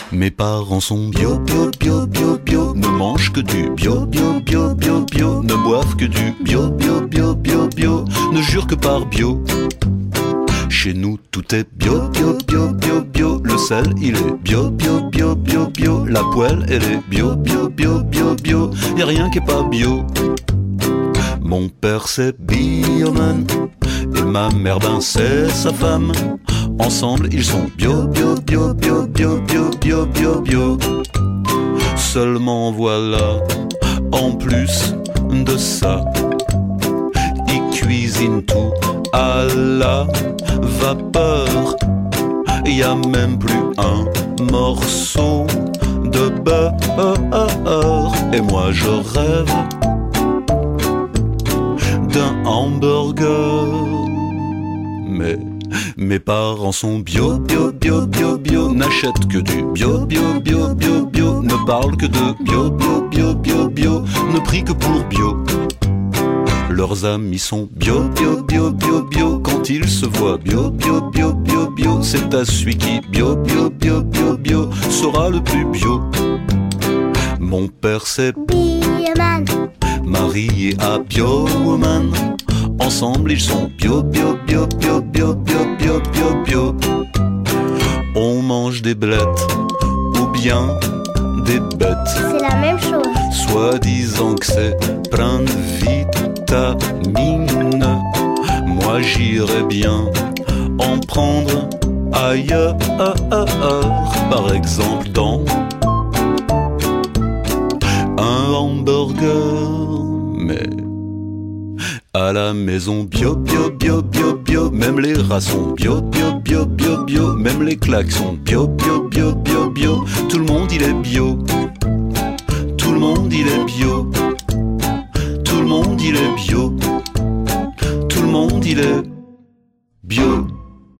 Mes parents sont bio, bio, bio, bio, bio. Ne mangent que du bio, bio, bio, bio, bio. Ne boivent que du bio, bio, bio, bio, bio. Ne jurent que par bio. Chez nous tout est bio, bio, bio, bio, bio. Le sel il est bio, bio, bio, bio, bio. La poêle elle est bio, bio, bio, bio, bio. Y'a rien qui est pas bio. Mon père c'est bioman et ma mère ben c'est sa femme. Ensemble ils sont bio, bio, bio, bio, bio, bio, bio, bio, bio. Seulement voilà, en plus de ça, ils cuisinent tout à la vapeur. Y a même plus un morceau de beurre. Et moi je rêve d'un hamburger. Mais mes parents sont bio, bio, bio, bio, bio. N'achètent que du bio, bio, bio, bio, bio. Ne parlent que de bio, bio, bio, bio, bio. Ne prient que pour bio. Leurs amis sont bio, bio, bio, bio, bio. Quand ils se voient bio, bio, bio, bio, bio. C'est à celui qui bio, bio, bio, bio, bio sera le plus bio. Mon père c'est bioman, marié à biowoman. Ensemble ils sont bio, bio, bio, bio, bio, bio, bio, bio, bio. On mange des blettes ou bien des bêtes. c'est la même chose. Soi-disant que c'est plein de vitamines. Moi j'irais bien en prendre ailleurs. Par exemple dans un hamburger. Mais à la maison bio, bio, bio, bio, bio. Même les rats sont bio, bio, bio, bio, bio. Même les claques sont bio, bio, bio, bio, bio. Tout le monde il est bio. Tout le monde il est bio. Tout le monde il est bio. Tout le monde il est bio.